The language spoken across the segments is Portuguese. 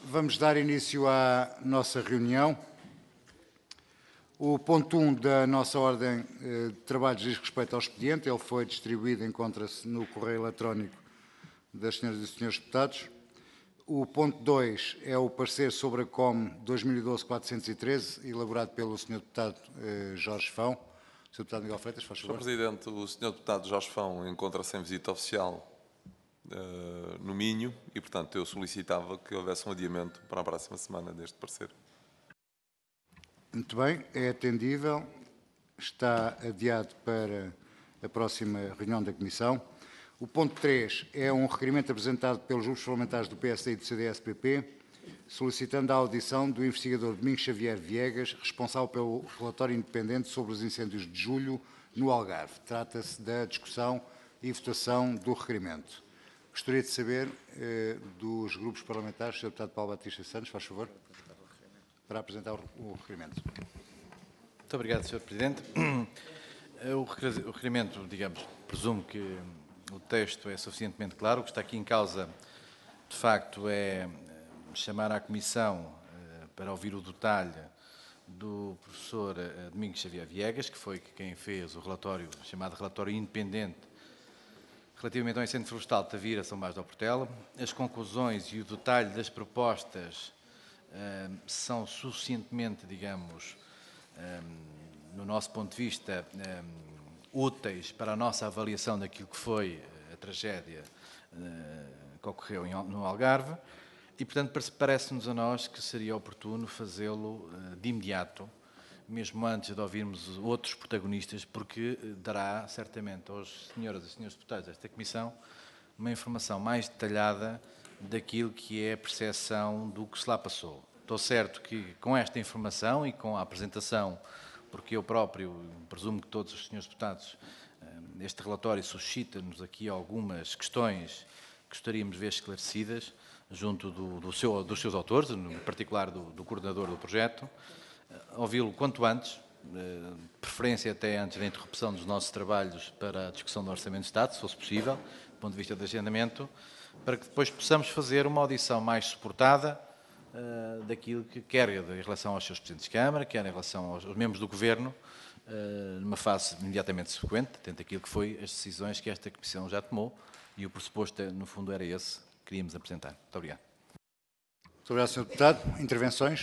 Vamos dar início à nossa reunião. O ponto 1 da nossa ordem de trabalhos diz respeito ao expediente. Ele foi distribuído, encontra-se no correio eletrónico das senhoras e senhores deputados. O ponto 2 é o parecer sobre a COM 2012-413, elaborado pelo senhor deputado Jorge Fão. Sr. Deputado Miguel Freitas, faz favor. Sr. Presidente, o Sr. Deputado Jorge Fão encontra-se em visita oficial no Minho e, portanto, eu solicitava que houvesse um adiamento para a próxima semana deste parecer. Muito bem, é atendível. Está adiado para a próxima reunião da Comissão. O ponto 3 é um requerimento apresentado pelos grupos parlamentares do PSD e do CDS-PP, solicitando a audição do investigador Domingos Xavier Viegas, responsável pelo relatório independente sobre os incêndios de julho no Algarve. Trata-se da discussão e votação do requerimento. Gostaria de saber dos grupos parlamentares, Sr. Deputado Paulo Batista Santos, faz favor, para apresentar o requerimento. Muito obrigado, Sr. Presidente. O requerimento, digamos, presumo que o texto é suficientemente claro. O que está aqui em causa, de facto, é chamar à Comissão para ouvir o detalhe do professor Domingos Xavier Viegas, que foi quem fez o relatório, chamado relatório independente, relativamente ao incêndio florestal de Tavira, São Bás da Portela. As conclusões e o detalhe das propostas são suficientemente, digamos, no nosso ponto de vista, úteis para a nossa avaliação daquilo que foi a tragédia que ocorreu no Algarve e, portanto, parece-nos a nós que seria oportuno fazê-lo de imediato, mesmo antes de ouvirmos outros protagonistas, porque dará certamente aos senhoras e senhores deputados desta Comissão uma informação mais detalhada daquilo que é a percepção do que se lá passou. Estou certo que com esta informação e com a apresentação, porque eu próprio, presumo que todos os senhores deputados, este relatório suscita-nos aqui algumas questões que gostaríamos de ver esclarecidas junto dos seus autores, em particular do coordenador do projeto, ouvi-lo quanto antes, preferência até antes da interrupção dos nossos trabalhos para a discussão do Orçamento de Estado, se fosse possível, do ponto de vista de agendamento, para que depois possamos fazer uma audição mais suportada daquilo que quer em relação aos seus presidentes de Câmara, quer em relação aos membros do Governo, numa fase imediatamente subsequente, atento àquilo que foi as decisões que esta Comissão já tomou, e o pressuposto, no fundo, era esse que queríamos apresentar. Muito obrigado. Muito obrigado, Sr. Deputado. Intervenções?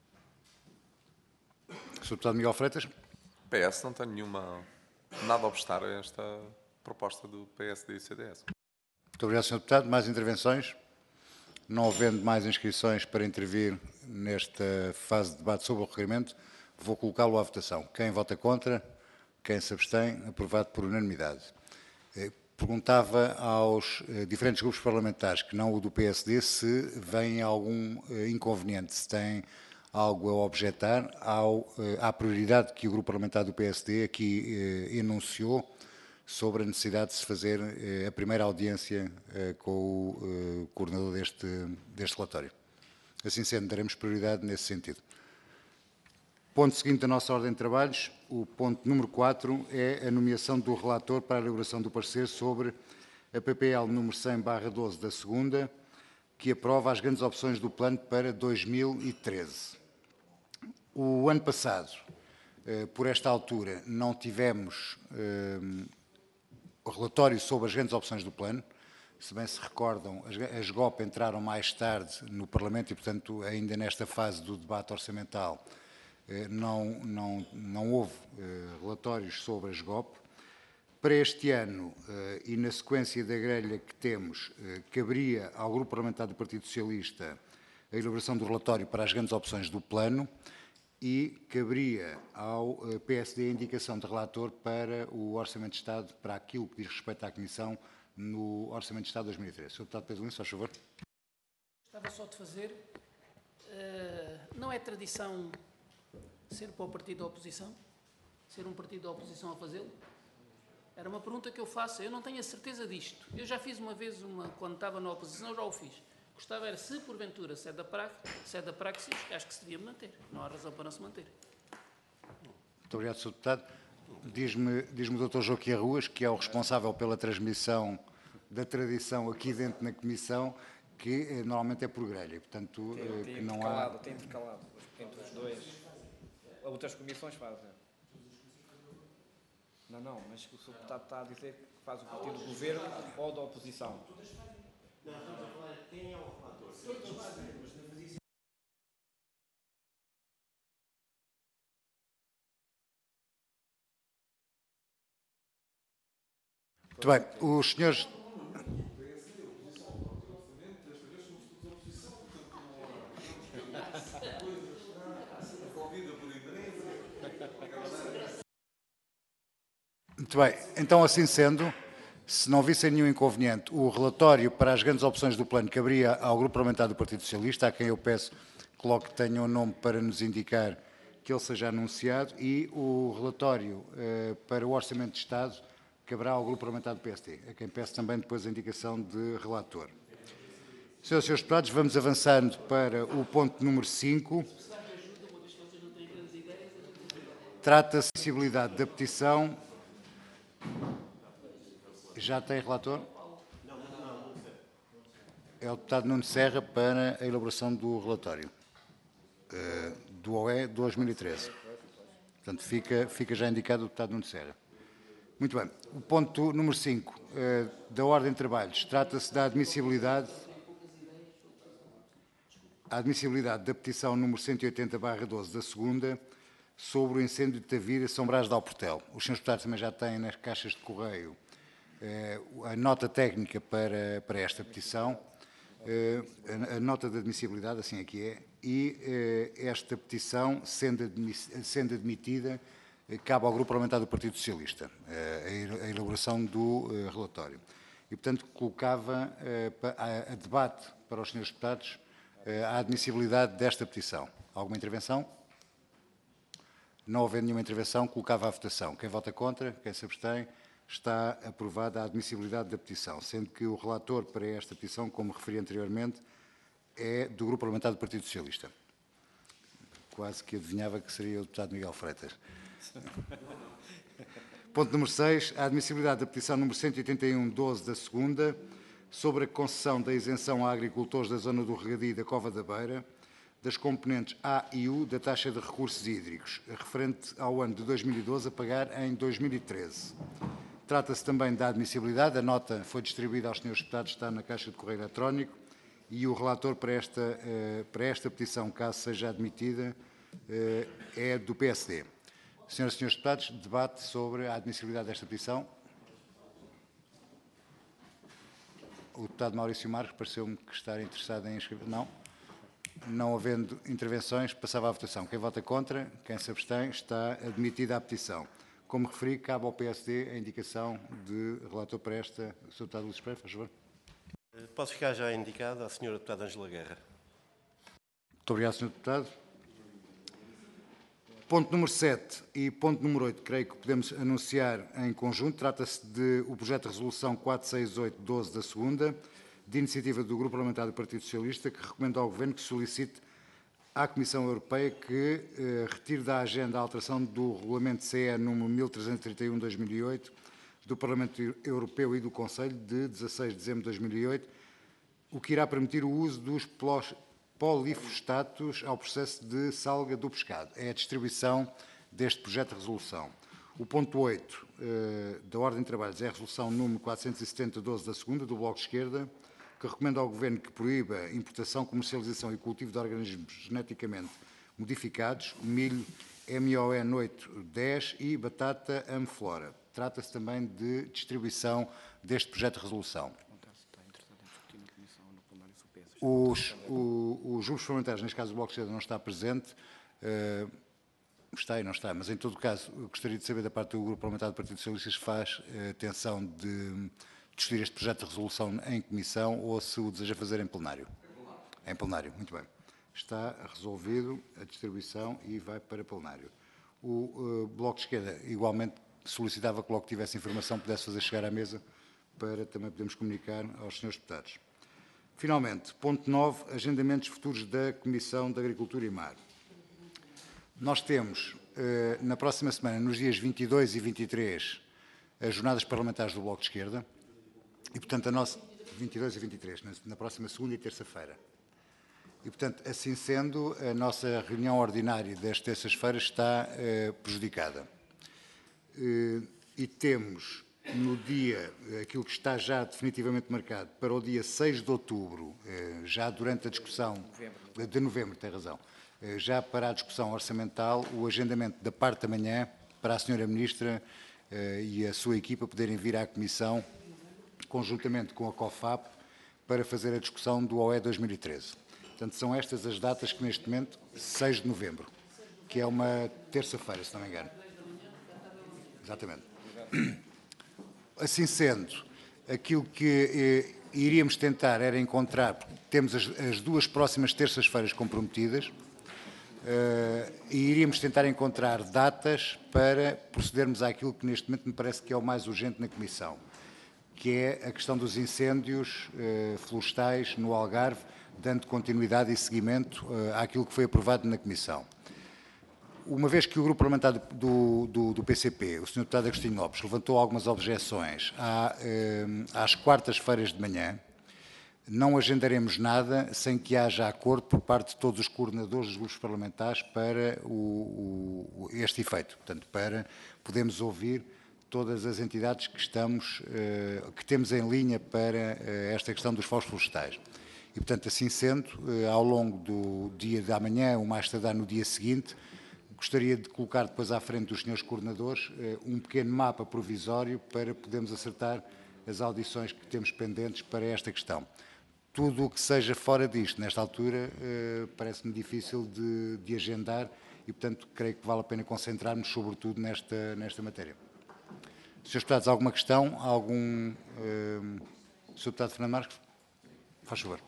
Sr. Deputado Miguel Freitas. O PS não tem nada a obstar a esta proposta do PSD e CDS. Muito obrigado, Sr. Deputado. Mais intervenções? Não havendo mais inscrições para intervir nesta fase de debate sobre o requerimento, vou colocá-lo à votação. Quem vota contra? Quem se abstém? Aprovado por unanimidade. Perguntava aos diferentes grupos parlamentares, que não o do PSD, se vem algum inconveniente, se tem algo a objetar à prioridade que o grupo parlamentar do PSD aqui enunciou sobre a necessidade de se fazer a primeira audiência com o coordenador deste relatório. Assim sendo, daremos prioridade nesse sentido. Ponto seguinte da nossa ordem de trabalhos, o ponto número 4, é a nomeação do relator para a elaboração do parecer sobre a PPL número 100/12 da segunda, que aprova as grandes opções do plano para 2013. O ano passado, por esta altura, não tivemos o relatório sobre as grandes opções do plano. Se bem se recordam, as GOP entraram mais tarde no Parlamento e, portanto, ainda nesta fase do debate orçamental, não houve relatórios sobre as GOP. Para este ano, e na sequência da grelha que temos, caberia ao Grupo Parlamentar do Partido Socialista a elaboração do relatório para as grandes opções do plano e caberia ao PSD a indicação de relator para o Orçamento de Estado, para aquilo que diz respeito à Comissão no Orçamento de Estado de 2013. Sr. Deputado Pedro Lins, faz favor. Gostava só de fazer, não é tradição ser para o partido da oposição? Ser um partido da oposição a fazê-lo? Era uma pergunta que eu faço. Eu não tenho a certeza disto. Eu já fiz uma vez, quando estava na oposição, já o fiz. Gostava era, se porventura, se é da praxis, acho que se devia manter. Não há razão para não se manter. Muito obrigado, Sr. Deputado. Diz-me o Dr. Joaquim Ruas, que é o responsável pela transmissão da tradição aqui dentro na Comissão, que normalmente é por grelha, e, portanto, que não há... Tem intercalado entre os dois. Outras comissões fazem. Não, mas o Sr. Deputado está a dizer que faz o partido do Governo ou da oposição. Muito bem, os senhores... Muito bem, então assim sendo, se não vissem nenhum inconveniente, o relatório para as grandes opções do plano caberia ao Grupo Parlamentar do Partido Socialista, a quem eu peço que logo tenha o nome para nos indicar que ele seja anunciado, e o relatório para o Orçamento de Estado caberá ao Grupo Parlamentar do PSD, a quem peço também depois a indicação de relator. Senhoras e senhores deputados, vamos avançando para o ponto número 5. Trata-se da acessibilidade da petição. Já tem relator? É o deputado Nuno Serra para a elaboração do relatório do OE 2013. Portanto, fica já indicado o deputado Nuno Serra. Muito bem. O ponto número 5 da ordem de trabalhos trata-se da admissibilidade da petição número 180/12 da segunda sobre o incêndio de Tavira, São Brás de Alportel. Os senhores deputados também já têm nas caixas de correio a nota técnica para esta petição, a nota de admissibilidade, assim aqui é, e esta petição, sendo admitida, cabe ao Grupo Parlamentar do Partido Socialista a elaboração do relatório. E, portanto, colocava a debate para os senhores deputados a admissibilidade desta petição. Alguma intervenção? Não havendo nenhuma intervenção, colocava à votação. Quem vota contra, quem se abstém, está aprovada a admissibilidade da petição, sendo que o relator para esta petição, como referi anteriormente, é do Grupo Parlamentar do Partido Socialista. Quase que adivinhava que seria o deputado Miguel Freitas. Ponto número 6, a admissibilidade da petição número 181/12 da segunda, sobre a concessão da isenção a agricultores da zona do Regadio e da Cova da Beira, das componentes A e U da taxa de recursos hídricos, referente ao ano de 2012 a pagar em 2013. Trata-se também da admissibilidade, a nota foi distribuída aos senhores deputados, está na caixa de correio eletrónico, e o relator para esta petição, caso seja admitida, é do PSD. Senhoras e senhores deputados, debate sobre a admissibilidade desta petição. O deputado Maurício Marques pareceu-me que estar interessado em inscrever. Não? Não havendo intervenções, passava à votação. Quem vota contra, quem se abstém, está admitida a petição. Como referi, cabe ao PSD a indicação de relator para esta. O Sr. Deputado Luís Pereira, faz favor. Posso ficar já indicado à Sra. Deputada Ângela Guerra. Muito obrigado, Sr. Deputado. Ponto número 7 e ponto número 8, creio que podemos anunciar em conjunto. Trata-se do projeto de resolução 468/12 da segunda, de iniciativa do Grupo Parlamentar do Partido Socialista, que recomenda ao Governo que solicite à Comissão Europeia que retire da agenda a alteração do Regulamento CE número 1331/2008 do Parlamento Europeu e do Conselho de 16 de dezembro de 2008, o que irá permitir o uso dos polifosfatos ao processo de salga do pescado. É a distribuição deste projeto de resolução. O ponto 8 da ordem de trabalhos é a resolução número 470/12 da segunda, do Bloco de Esquerda, que recomenda ao Governo que proíba a importação, comercialização e cultivo de organismos geneticamente modificados, milho MON 810 e batata Amflora. Trata-se também de distribuição deste projeto de resolução. Os grupos parlamentares, neste caso o Bloco de Esquerda, não está presente, está e não está, mas em todo caso gostaria de saber da parte do Grupo Parlamentar do Partido Socialista se faz atenção de discutir este projeto de resolução em comissão ou se o deseja fazer em plenário. Em plenário, muito bem. Está resolvido a distribuição e vai para plenário. O Bloco de Esquerda igualmente solicitava que logo que tivesse informação pudesse fazer chegar à mesa para também podermos comunicar aos senhores deputados. Finalmente, ponto 9, agendamentos futuros da Comissão de Agricultura e Mar. Nós temos, na próxima semana, nos dias 22 e 23, as jornadas parlamentares do Bloco de Esquerda, e, portanto, a nossa... 22 e 23, na próxima segunda e terça-feira. E, portanto, assim sendo, a nossa reunião ordinária das terças-feiras está prejudicada. E temos no dia, aquilo que está já definitivamente marcado, para o dia 6 de outubro, já durante a discussão, de novembro, tem razão, já para a discussão orçamental, o agendamento da parte da manhã para a Sra. Ministra e a sua equipa poderem vir à Comissão, conjuntamente com a COFAP, para fazer a discussão do OE 2013. Portanto, são estas as datas que neste momento, 6 de novembro, que é uma terça-feira, se não me engano. Exatamente. Assim sendo, aquilo que iríamos tentar era encontrar, porque temos as duas próximas terças-feiras comprometidas, e iríamos tentar encontrar datas para procedermos àquilo que neste momento me parece que é o mais urgente na Comissão, que é a questão dos incêndios florestais no Algarve, dando continuidade e seguimento àquilo que foi aprovado na Comissão. Uma vez que o grupo parlamentar do PCP, o Sr. Deputado Agostinho Lopes, levantou algumas objeções às quartas-feiras de manhã, não agendaremos nada sem que haja acordo por parte de todos os coordenadores dos grupos parlamentares para este efeito. Portanto, para podermos ouvir todas as entidades que temos em linha para esta questão dos fogos florestais. E, portanto, assim sendo, ao longo do dia de amanhã, ou mais tardar no dia seguinte, gostaria de colocar depois à frente dos senhores coordenadores um pequeno mapa provisório para podermos acertar as audições que temos pendentes para esta questão. Tudo o que seja fora disto, nesta altura, parece-me difícil de agendar e, portanto, creio que vale a pena concentrarmos sobretudo nesta matéria. Srs. Deputados, alguma questão? Sr. Deputado Fernando Marques? Faz favor.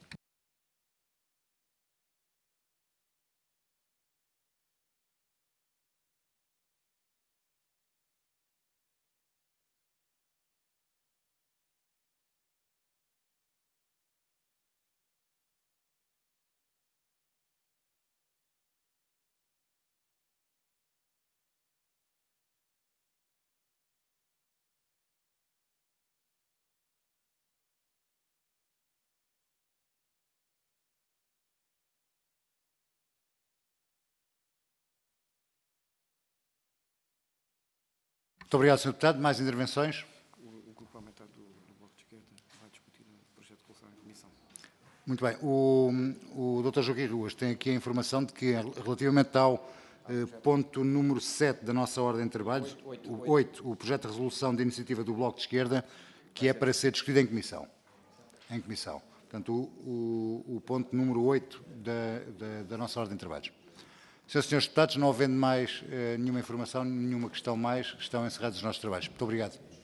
Muito obrigado, Sr. Deputado. Mais intervenções? O grupo parlamentar do Bloco de Esquerda vai discutir o projeto de resolução em comissão. Muito bem. O Dr. Joaquim Ruas tem aqui a informação de que, relativamente ao ponto número 7 da nossa ordem de trabalhos, o 8, o projeto de resolução de iniciativa do Bloco de Esquerda, que é para ser discutido em comissão. Em comissão. Portanto, o ponto número 8 da nossa ordem de trabalhos. Senhoras e senhores deputados, não havendo mais nenhuma informação, nenhuma questão mais, estão encerrados os nossos trabalhos. Muito obrigado.